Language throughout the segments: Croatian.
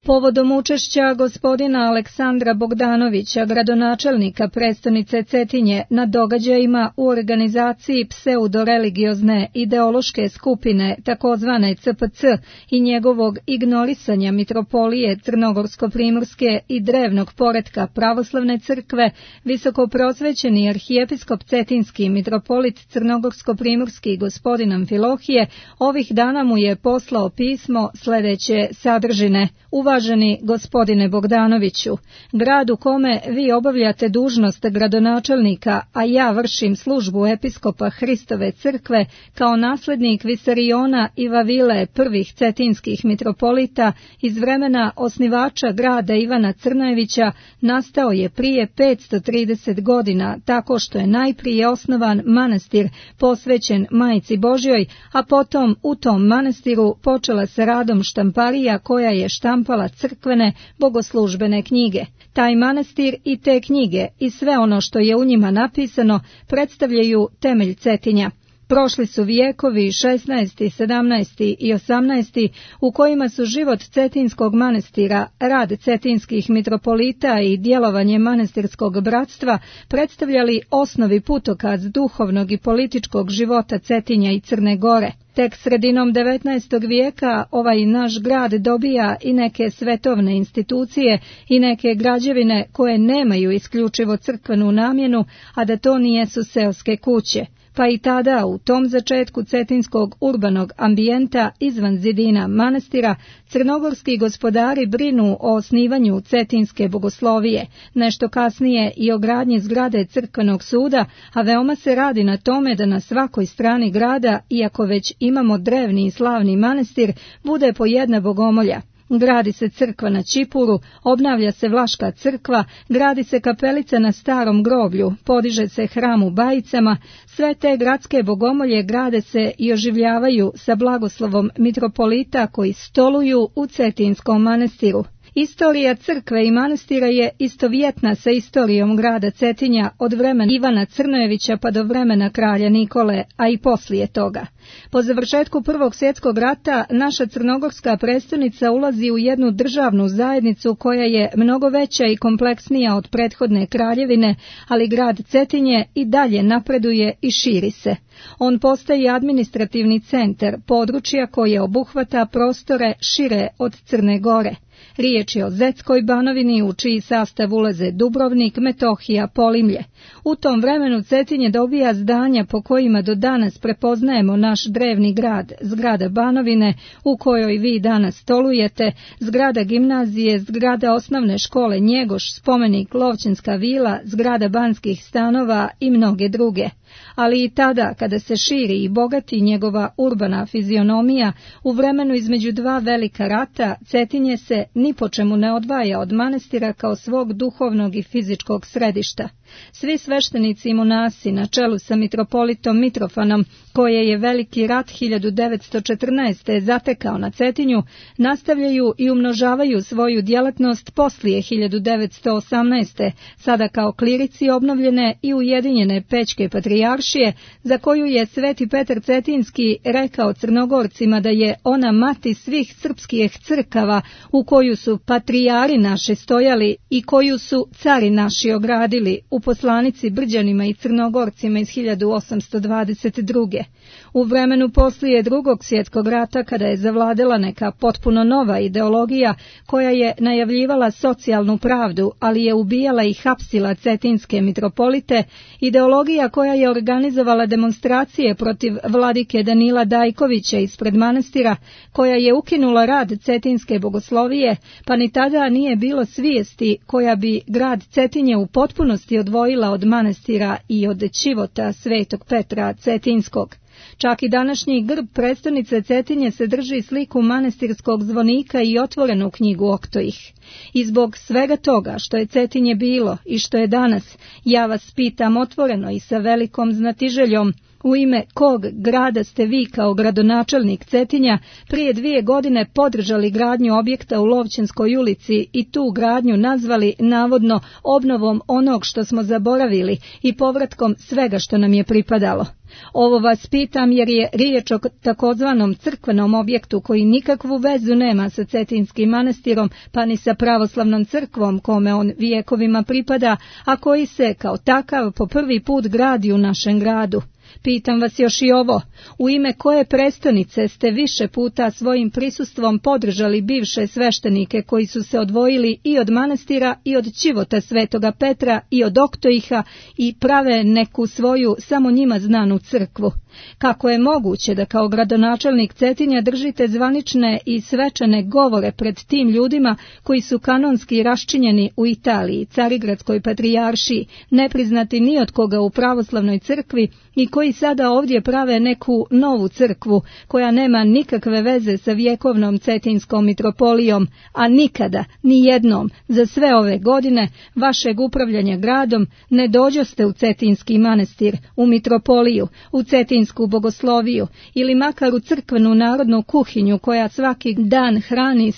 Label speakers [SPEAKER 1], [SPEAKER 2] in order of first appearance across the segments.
[SPEAKER 1] Povodom učešća gospodina Aleksandra Bogdanovića, gradonačelnika prestonice Cetinje, na događajima u organizaciji pseudoreligiozne ideološke skupine takozvane CPC i njegovog ignorisanja mitropolije Crnogorsko-primorske i drevnog poretka pravoslavne crkve, visokoprosvećeni arhijepiskop cetinski mitropolit Crnogorsko-primorski gospodin Amfilohije ovih dana mu je poslao pismo sljedeće sadržine. Uvaženi gospodine Bogdanoviću, grad u kome vi obavljate dužnost gradonačelnika, a ja vršim službu episkopa Hristove crkve kao nasljednik Visariona i Vavile prvih cetinskih mitropolita iz vremena osnivača grada Ivana Crnojevića, nastao je prije 530 godina tako što je najprije osnovan manastir posvećen Majci Božjoj, a potom u tom manastiru počela sa radom štamparija koja je štampala crkvene bogoslužbene knjige. Taj manastir i te knjige i sve ono što je u njima napisano predstavljaju temelj Cetinja. Prošli su vijekovi 16., 17. i 18. u kojima su život Cetinskog manastira, rad cetinskih mitropolita i djelovanje manastirskog bratstva predstavljali osnovi putokaz duhovnog i političkog života Cetinja i Crne Gore. Tek sredinom 19. vijeka ovaj naš grad dobija i neke svetovne institucije i neke građevine koje nemaju isključivo crkvenu namjenu, a da to nijesu seoske kuće. Pa i tada, u tom začetku cetinskog urbanog ambijenta izvan zidina manastira, crnogorski gospodari brinu o osnivanju cetinske bogoslovije, nešto kasnije i o gradnji zgrade crkvenog suda, a veoma se radi na tome da na svakoj strani grada, iako već imamo drevni i slavni manastir, bude po jedna bogomolja. Gradi se crkva na Čipuru, obnavlja se Vlaška crkva, gradi se kapelica na Starom groblju, podiže se hram u Bajicama, sve te gradske bogomolje grade se i oživljavaju sa blagoslovom mitropolita koji stoluju u Cetinskom manastiru. Istorija crkve i manastira je istovjetna sa istorijom grada Cetinja od vremena Ivana Crnojevića pa do vremena kralja Nikole, a i poslije toga. Po završetku Prvog svjetskog rata naša crnogorska prestonica ulazi u jednu državnu zajednicu koja je mnogo veća i kompleksnija od prethodne kraljevine, ali grad Cetinje i dalje napreduje i širi se. On postaje administrativni centar područja koje obuhvata prostore šire od Crne Gore. Riječ je o Zetskoj banovini u čiji sastav ulaze Dubrovnik, Metohija, Polimlje. U tom vremenu Cetinje dobija zdanja po kojima do danas prepoznajemo naš drevni grad, zgrada Banovine u kojoj vi danas stolujete, zgrada gimnazije, zgrada osnovne škole Njegoš, spomenik Lovćenska vila, zgrada banskih stanova i mnoge druge. Ali i tada, kada se širi i bogati njegova urbana fizionomija, u vremenu između dva velika rata, Cetinje se ni po čemu ne odvaja od manastira kao svog duhovnog i fizičkog središta. Svi sveštenici i monasi na čelu sa mitropolitom Mitrofanom, koje je veliki rat 1914. zatekao na Cetinju, nastavljaju i umnožavaju svoju djelatnost poslije 1918. sada kao klirici obnovljene i ujedinjene Pećke patrijaršije, za koju je Sveti Petar Cetinski rekao Crnogorcima da je ona mati svih srpskih crkava u koju su patrijari naši stojali i koju su cari naši ogradili, u poslanici Brđanima i Crnogorcima iz 1822. U vremenu poslije Drugog svjetskog rata, kada je zavladala neka potpuno nova ideologija koja je najavljivala socijalnu pravdu, ali je ubijala i hapsila cetinske mitropolite, ideologija koja je organizovala demonstracije protiv vladike Danila Dajkovića ispred manastira, koja je ukinula rad cetinske bogoslovije, pa ni tada nije bilo svijesti koja bi grad Cetinje u potpunosti odvojila od manastira i od čivota Svetog Petra Cetinskog. Čak i današnji grb prestonice Cetinje se drži sliku manastirskog zvonika i otvorenu knjigu Oktojih. I zbog svega toga što je Cetinje bilo i što je danas, ja vas pitam otvoreno i sa velikom znatiželjom, U ime kog grada ste vi kao gradonačelnik Cetinja prije 2 godine podržali gradnju objekta u Lovćenskoj ulici i tu gradnju nazvali navodno obnovom onog što smo zaboravili i povratkom svega što nam je pripadalo? Ovo vas pitam jer je riječ o takozvanom crkvenom objektu koji nikakvu vezu nema sa Cetinskim manastirom pa ni sa pravoslavnom crkvom kome on vijekovima pripada, a koji se kao takav po prvi put gradi u našem gradu. Pitam vas još i ovo, u ime koje prestonice ste više puta svojim prisustvom podržali bivše sveštenike koji su se odvojili i od manastira i od ćivota Svetoga Petra i od Oktoiha i prave neku svoju samo njima znanu crkvu? Kako je moguće da kao gradonačelnik Cetinja držite zvanične i svečane govore pred tim ljudima koji su kanonski raščinjeni u Italiji, Carigradskoj patrijaršiji, nepriznati ni od koga u pravoslavnoj crkvi i koji sada ovdje prave neku novu crkvu koja nema nikakve veze sa vjekovnom Cetinskom mitropolijom, a nikada, ni jednom, za sve ove godine vašeg upravljanja gradom ne dođoste u Cetinski manastir, u mitropoliju, u Cetinsku bogosloviju ili makar u crkvenu narodnu kuhinju koja svaki dan hrani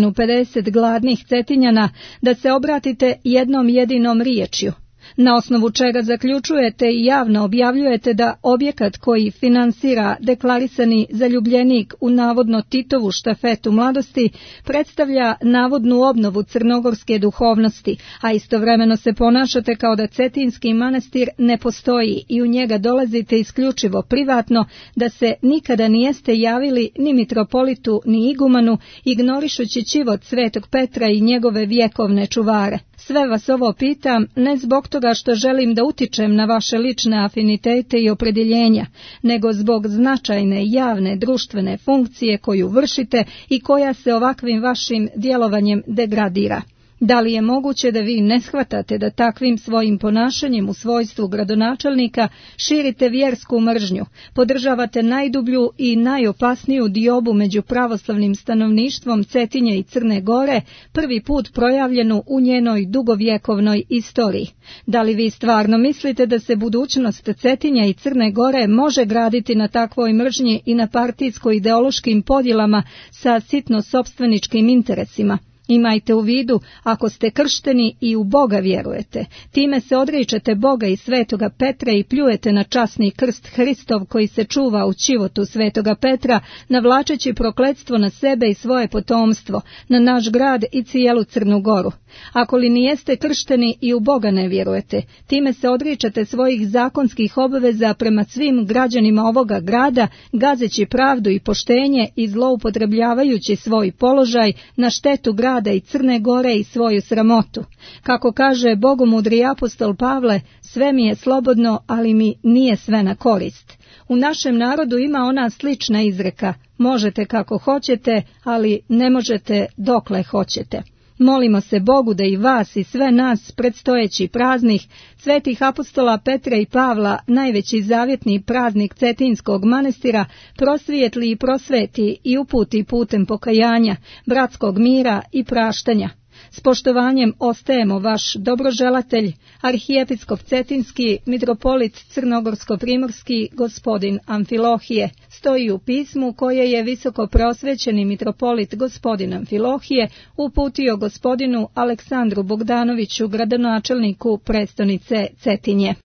[SPEAKER 1] 150 gladnih Cetinjana, da se obratite jednom jedinom riječju. Na osnovu čega zaključujete i javno objavljujete da objekat koji finansira deklarisani zaljubljenik u navodno Titovu štafetu mladosti predstavlja navodnu obnovu crnogorske duhovnosti, a istovremeno se ponašate kao da Cetinski manastir ne postoji i u njega dolazite isključivo privatno, da se nikada nijeste javili ni mitropolitu ni igumanu, ignorišući ćivot Svetog Petra i njegove vjekovne čuvare. Sve vas ovo pitam ne zbog toga što želim da utičem na vaše lične afinitete i opredjeljenja, nego zbog značajne javne društvene funkcije koju vršite i koja se ovakvim vašim djelovanjem degradira. Da li je moguće da vi ne shvatate da takvim svojim ponašanjem u svojstvu gradonačelnika širite vjersku mržnju, podržavate najdublju i najopasniju diobu među pravoslavnim stanovništvom Cetinje i Crne Gore, prvi put projavljenu u njenoj dugovjekovnoj istoriji? Da li vi stvarno mislite da se budućnost Cetinja i Crne Gore može graditi na takvoj mržnji i na partijsko-ideološkim podjelama sa sitno sopstveničkim interesima? Imajte u vidu, ako ste kršteni i u Boga vjerujete, time se odričete Boga i Svetoga Petra i pljujete na časni krst Hristov koji se čuva u ćivotu Svetoga Petra, navlačeći prokletstvo na sebe i svoje potomstvo, na naš grad i cijelu Crnu Goru. Ako li nijeste kršteni i u Boga ne vjerujete, time se odričete svojih zakonskih obveza prema svim građanima ovoga grada, gazeći pravdu i poštenje i zloupotrebljavajući svoj položaj na štetu grada i Crne Gore i svoju sramotu. Kako kaže bogomudri apostol Pavle, sve mi je slobodno, ali mi nije sve na korist. U našem narodu ima ona slična izreka, možete kako hoćete, ali ne možete dokle hoćete. Molimo se Bogu da i vas i sve nas predstojeći praznih svetih apostola Petra i Pavla, najveći zavjetni praznik Cetinskog manastira, prosvijetli i prosveti i uputi putem pokajanja, bratskog mira i praštanja. S poštovanjem ostajemo vaš dobroželatelj, arhijepiskop Cetinski, mitropolit Crnogorsko-primorski, gospodin Amfilohije. Stoji u pismu koje je visoko preosvećeni mitropolit gospodin Amfilohije uputio gospodinu Aleksandru Bogdanoviću, gradonačelniku prestonice Cetinje.